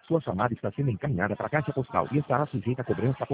Sua chamada está sendo encaminhada para a caixa postal e estará sujeita a cobrança